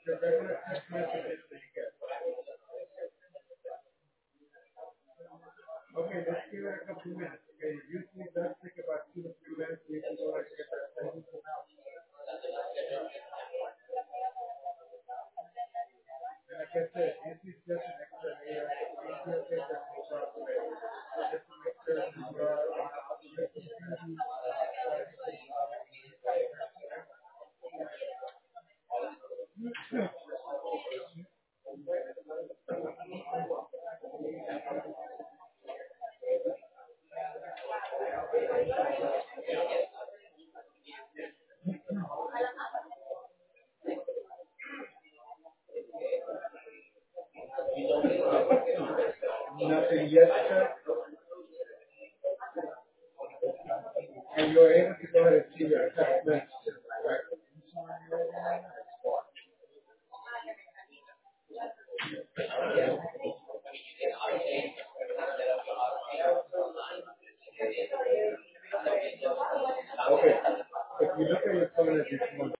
Nothing yet, and you're able to go ahead and see your text messages, right? Okay. If you look at your phone as you